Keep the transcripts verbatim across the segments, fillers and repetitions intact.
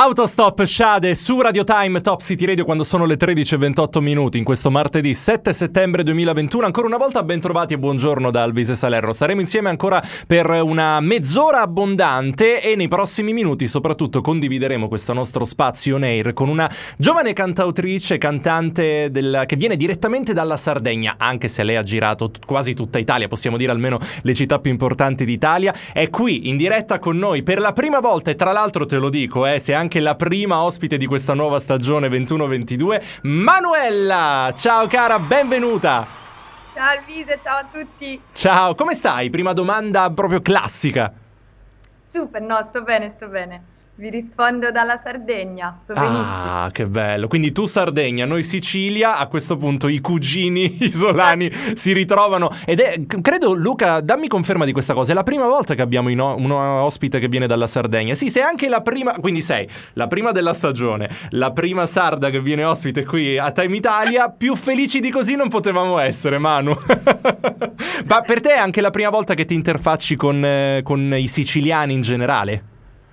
Autostop Shade su Radio Time Top City Radio quando sono le tredici e ventotto minuti in questo martedì sette settembre duemilaventuno. Ancora una volta ben trovati e buongiorno da Alvise Salerno. Staremo insieme ancora per una mezz'ora abbondante e nei prossimi minuti soprattutto condivideremo questo nostro spazio on air con una giovane cantautrice, cantante del, che viene direttamente dalla Sardegna, anche se lei ha girato t- quasi tutta Italia, possiamo dire almeno le città più importanti d'Italia. È qui in diretta con noi per la prima volta e tra l'altro te lo dico, eh, se anche la prima ospite di questa nuova stagione ventuno ventidue, Manuela! Ciao cara, benvenuta! Ciao Alvise, ciao a tutti! Ciao, come stai? Prima domanda proprio classica. Super, no, sto bene, sto bene. Vi rispondo dalla Sardegna, sto benissimo. Ah, che bello. Quindi tu Sardegna, noi Sicilia, a questo punto i cugini isolani si ritrovano. Ed è, credo, Luca, dammi conferma di questa cosa, è la prima volta che abbiamo ino- un ospite che viene dalla Sardegna. Sì, sei anche la prima, quindi sei la prima della stagione, la prima sarda che viene ospite qui a Time Italia. Più felici di così non potevamo essere, Manu. Ma per te è anche la prima volta che ti interfacci con, eh, con i siciliani in generale?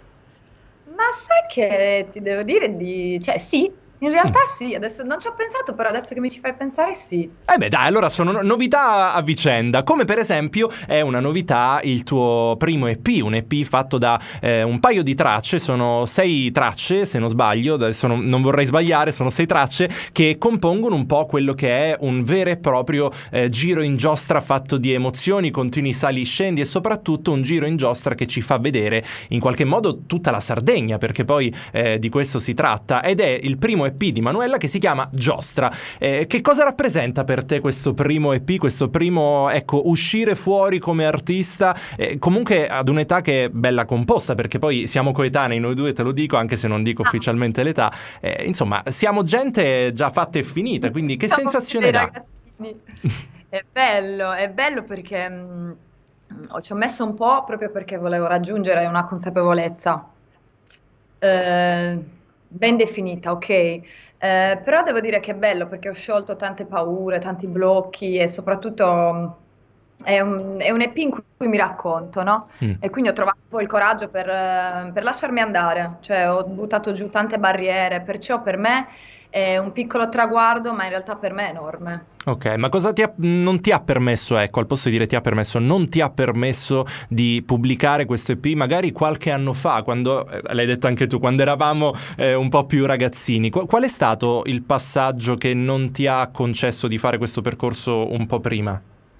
Ma sai che ti devo dire di... cioè sì, in realtà sì, adesso non ci ho pensato, però adesso che mi ci fai pensare sì. Eh beh dai, allora sono no- novità a vicenda, come per esempio è una novità il tuo primo E P, un E P fatto da eh, un paio di tracce, sono sei tracce se non sbaglio, adesso non, non vorrei sbagliare, sono sei tracce che compongono un po' quello che è un vero e proprio eh, giro in giostra fatto di emozioni, continui sali scendi e soprattutto un giro in giostra che ci fa vedere in qualche modo tutta la Sardegna, perché poi eh, di questo si tratta, ed è il primo E P di Manuela che si chiama Giostra. Eh, che cosa rappresenta per te questo primo E P, questo primo, ecco, uscire fuori come artista, eh, comunque ad un'età che è bella composta, perché poi siamo coetanei noi due, te lo dico, anche se non dico ufficialmente l'età, eh, insomma, siamo gente già fatta e finita, quindi che Siamo sensazione dà? ragazzini. È bello, è bello perché mh, ci ho messo un po' proprio perché volevo raggiungere una consapevolezza. Eh, ben definita, ok. Eh, però devo dire che è bello perché ho sciolto tante paure, tanti blocchi e soprattutto mh, è un, è un E P in cui mi racconto, no? Mm. E quindi ho trovato poi il coraggio per, eh, per lasciarmi andare, cioè ho buttato giù tante barriere, perciò per me è un piccolo traguardo, ma in realtà per me è enorme. Ok, ma cosa ti ha, non ti ha permesso, ecco, al posto di dire ti ha permesso, non ti ha permesso di pubblicare questo E P magari qualche anno fa, quando, eh, l'hai detto anche tu, quando eravamo eh, un po' più ragazzini. Qual, qual è stato il passaggio che non ti ha concesso di fare questo percorso un po' prima?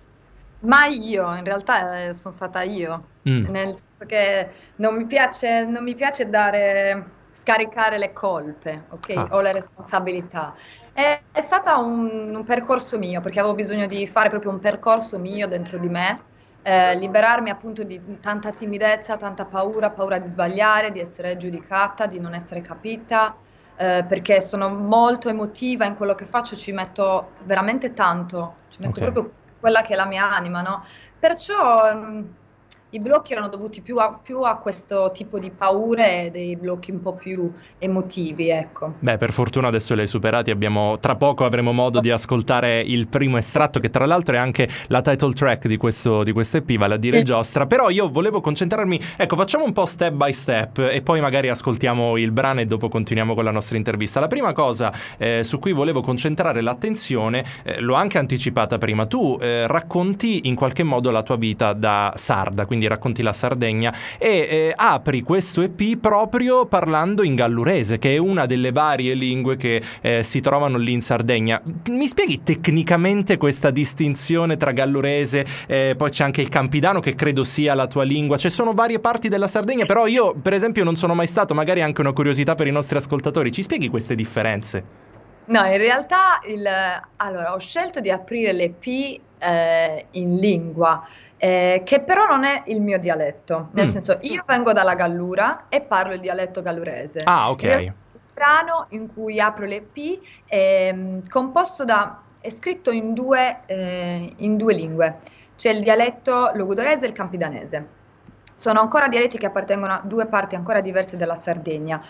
Ma io, in realtà eh, sono stata io, Mm. nel senso che non mi piace, non mi piace dare, scaricare le colpe, ok? Ah. O le responsabilità. È, è stato un, un percorso mio, perché avevo bisogno di fare proprio un percorso mio dentro di me, eh, liberarmi appunto di tanta timidezza, tanta paura, paura di sbagliare, di essere giudicata, di non essere capita, eh, perché sono molto emotiva in quello che faccio, ci metto veramente tanto, ci metto Ok. proprio quella che è la mia anima, no? Perciò mh, i blocchi erano dovuti più a, più a questo tipo di paure e dei blocchi un po' più emotivi, ecco. Beh, per fortuna adesso li hai superati, abbiamo, tra poco avremo modo di ascoltare il primo estratto, che tra l'altro è anche la title track di questo, di questo E P, vale a dire Sì. Giostra, però io volevo concentrarmi, ecco, facciamo un po' step by step e poi magari ascoltiamo il brano e dopo continuiamo con la nostra intervista. La prima cosa eh, su cui volevo concentrare l'attenzione, eh, l'ho anche anticipata prima, tu eh, racconti in qualche modo la tua vita da sarda, quindi racconti la Sardegna e eh, apri questo E P proprio parlando in gallurese, che è una delle varie lingue che eh, si trovano lì in Sardegna. Mi spieghi tecnicamente questa distinzione tra gallurese, eh, poi c'è anche il campidano che credo sia la tua lingua, ci sono varie parti della Sardegna, però io per esempio non sono mai stato, magari anche una curiosità per i nostri ascoltatori, ci spieghi queste differenze? No, in realtà il, allora, ho scelto di aprire l'E P eh, in lingua, eh, che però non è il mio dialetto, nel Mm. senso io vengo dalla Gallura e parlo il dialetto gallurese. Ah, ok. In realtà il brano in cui apro l'E P è mm, composto da, è scritto in due, eh, in due lingue, c'è il dialetto logudorese e il campidanese. Sono ancora dialetti che appartengono a due parti ancora diverse della Sardegna.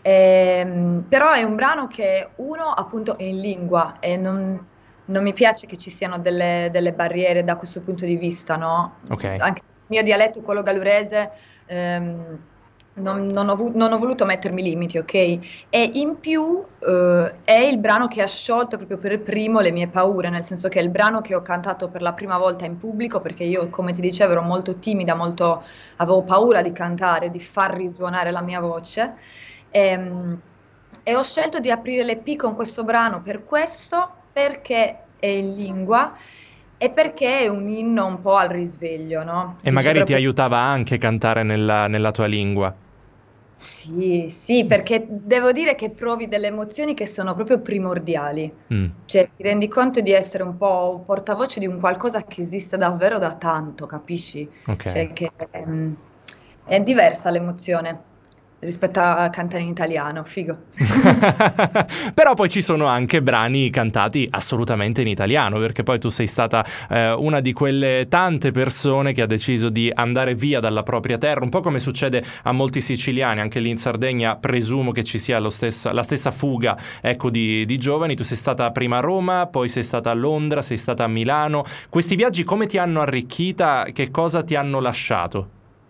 Ehm, però è un brano che uno appunto è in lingua e non, non mi piace che ci siano delle, delle barriere da questo punto di vista, no? Ok. Anche il mio dialetto, quello gallurese, ehm, non, non ho, vu- non ho voluto mettermi limiti, ok? E in più eh, è il brano che ha sciolto proprio per primo le mie paure, nel senso che è il brano che ho cantato per la prima volta in pubblico, perché io, come ti dicevo, ero molto timida, molto, avevo paura di cantare, di far risuonare la mia voce. Ehm, E, ho scelto di aprire l'E P con questo brano per questo, perché è in lingua e perché è un inno un po' al risveglio, no? E Dice magari ti proprio. aiutava anche cantare nella, nella tua lingua. Sì, sì, perché devo dire che provi delle emozioni che sono proprio primordiali, Mm, cioè ti rendi conto di essere un po' un portavoce di un qualcosa che esiste davvero da tanto, capisci? ok. Cioè che ehm, è diversa l'emozione rispetto a cantare in italiano, figo. Però poi ci sono anche brani cantati assolutamente in italiano, perché poi tu sei stata eh, una di quelle tante persone che ha deciso di andare via dalla propria terra, un po' come succede a molti siciliani, anche lì in Sardegna presumo che ci sia lo stessa, la stessa fuga, ecco, di, di giovani. Tu sei stata prima a Roma, poi sei stata a Londra, sei stata a Milano. Questi viaggi come ti hanno arricchita? Che cosa ti hanno lasciato?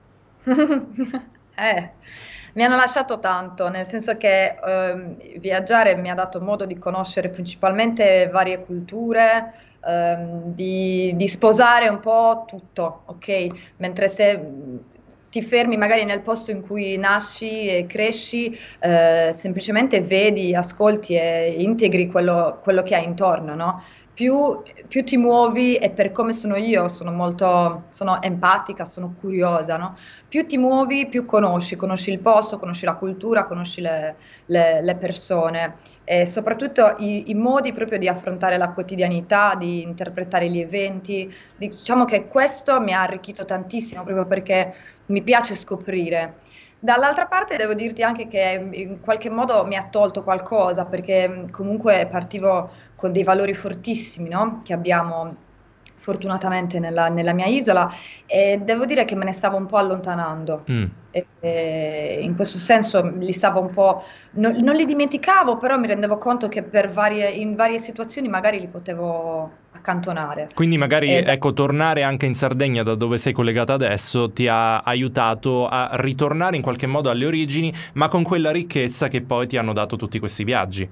Eh, mi hanno lasciato tanto, nel senso che ehm, viaggiare mi ha dato modo di conoscere principalmente varie culture, ehm, di, di sposare un po' tutto, ok? Mentre se mh, ti fermi magari nel posto in cui nasci e cresci, eh, semplicemente vedi, ascolti e integri quello, quello che hai intorno, no? Più, più ti muovi, e per come sono io, sono molto, sono empatica, sono curiosa, no? Più ti muovi, più conosci, conosci il posto, conosci la cultura, conosci le, le- le persone e soprattutto i, i modi proprio di affrontare la quotidianità, di interpretare gli eventi. Diciamo che questo mi ha arricchito tantissimo proprio perché mi piace scoprire. Dall'altra parte devo dirti anche che in qualche modo mi ha tolto qualcosa, perché mh, comunque partivo con dei valori fortissimi, no? Che abbiamo fortunatamente nella, nella mia isola, e devo dire che me ne stavo un po' allontanando. Mm. E- e in questo senso li stavo un po', non, non li dimenticavo, però mi rendevo conto che per varie, in varie situazioni magari li potevo accantonare. Quindi magari, E ecco, tornare anche in Sardegna, da dove sei collegata adesso, ti ha aiutato a ritornare in qualche modo alle origini, ma con quella ricchezza che poi ti hanno dato tutti questi viaggi.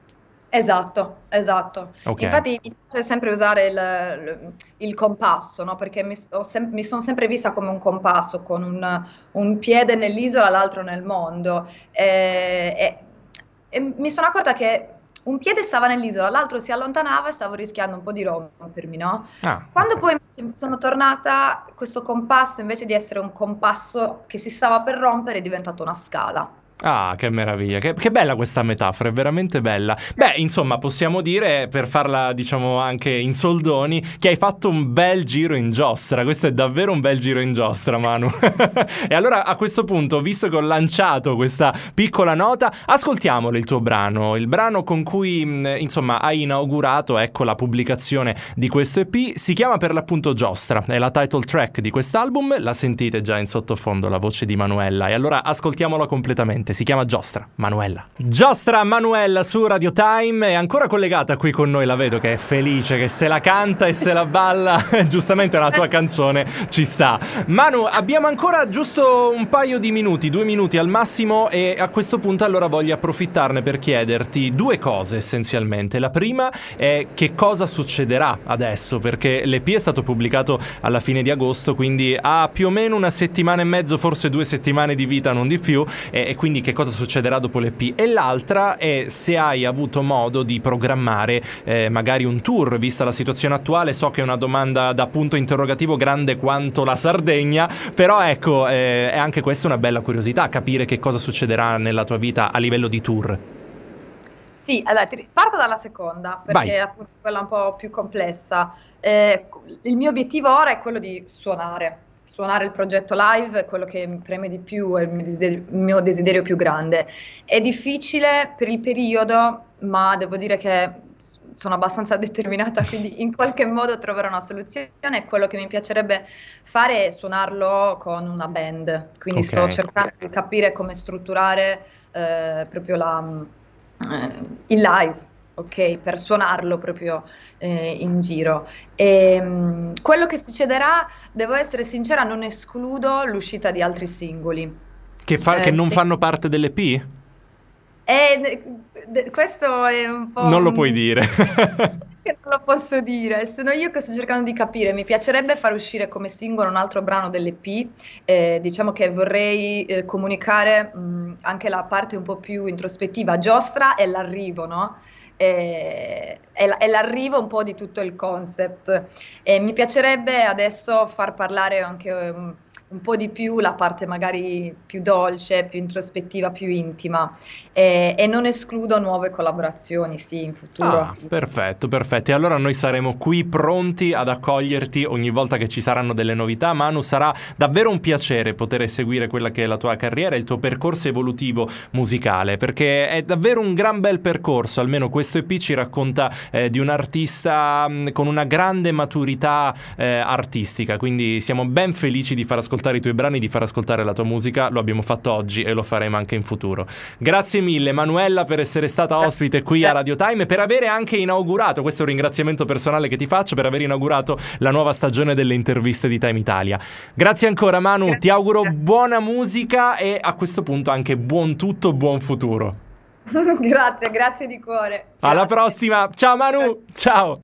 Esatto, esatto. Ok. Infatti mi piace sempre usare il, il compasso, no? Perché mi, ho sem- mi sono sempre vista come un compasso, con un, un piede nell'isola, l'altro nel mondo. E, e- e mi sono accorta che un piede stava nell'isola, l'altro si allontanava e stavo rischiando un po' di rompermi, no? Ah, Quando ok. poi invece sono tornata, questo compasso, invece di essere un compasso che si stava per rompere, è diventato una scala. Ah, che meraviglia, che, che bella questa metafora, è veramente bella. Beh, insomma, possiamo dire, per farla, diciamo, anche in soldoni, che hai fatto un bel giro in giostra. Questo è davvero un bel giro in giostra, Manu. E allora, a questo punto, visto che ho lanciato questa piccola nota, ascoltiamolo il tuo brano, il brano con cui, mh, insomma, hai inaugurato, ecco, la pubblicazione di questo E P. Si chiama per l'appunto Giostra, è la title track di quest'album, la sentite già in sottofondo, la voce di Manuela. E allora ascoltiamola completamente. Si chiama Giostra, Manuela. Giostra, Manuela su Radio Time, è ancora collegata qui con noi, la vedo che è felice, che se la canta e se la balla, giustamente la tua canzone ci sta. Manu, abbiamo ancora giusto un paio di minuti, due minuti al massimo, e a questo punto allora voglio approfittarne per chiederti due cose essenzialmente. La prima è che cosa succederà adesso, perché l'E P è stato pubblicato alla fine di agosto, quindi ha più o meno una settimana e mezzo, forse due settimane di vita, non di più, e, e quindi che cosa succederà dopo l'E P. E l'altra è se hai avuto modo di programmare eh, magari un tour, vista la situazione attuale. So che è una domanda da punto interrogativo grande quanto la Sardegna, però ecco, eh, è anche questa una bella curiosità, capire che cosa succederà nella tua vita a livello di tour. Sì, allora, ti- parto dalla seconda, Vai. perché è appunto quella un po' più complessa. Eh, il mio obiettivo ora è quello di suonare. Suonare il progetto live è quello che mi preme di più, è il mio desiderio, il mio desiderio più grande. È difficile per il periodo, ma devo dire che s- sono abbastanza determinata, quindi in qualche modo troverò una soluzione. Quello che mi piacerebbe fare è suonarlo con una band, quindi Ok. sto cercando di capire come strutturare eh, proprio la eh, il live, ok, per suonarlo proprio eh, in giro. E, mh, quello che succederà, devo essere sincera, non escludo l'uscita di altri singoli. Che, fa- Eh, che non sì. fanno parte dell'E P? E d- questo è un po' Non lo un- puoi dire. che non lo posso dire, sono io che sto cercando di capire. Mi piacerebbe far uscire come singolo un altro brano dell'E P. Eh, diciamo che vorrei eh, comunicare mh, anche la parte un po' più introspettiva. Giostra è l'arrivo, no? Eh, È, la- è l'arrivo un po' di tutto il concept. E mi piacerebbe adesso far parlare anche um, un po' di più la parte magari più dolce, più introspettiva, più intima. E, e non escludo nuove collaborazioni, sì, in futuro. Ah, perfetto, perfetto. E allora noi saremo qui pronti ad accoglierti ogni volta che ci saranno delle novità. Manu, sarà davvero un piacere poter seguire quella che è la tua carriera e il tuo percorso evolutivo musicale, perché è davvero un gran bel percorso. Almeno questo E P ci racconta eh, di un artista mh, con una grande maturità eh, artistica, quindi siamo ben felici di far ascoltare i tuoi brani, di far ascoltare la tua musica. Lo abbiamo fatto oggi e lo faremo anche in futuro. Grazie mille Manuela per essere stata ospite qui a Radio Time e per avere anche inaugurato, questo è un ringraziamento personale che ti faccio, per aver inaugurato la nuova stagione delle interviste di Time Italia. Grazie ancora Manu, Grazie. ti auguro buona musica e a questo punto anche buon tutto, buon futuro. Grazie, grazie di cuore. Alla Grazie. prossima, ciao Manu, ciao!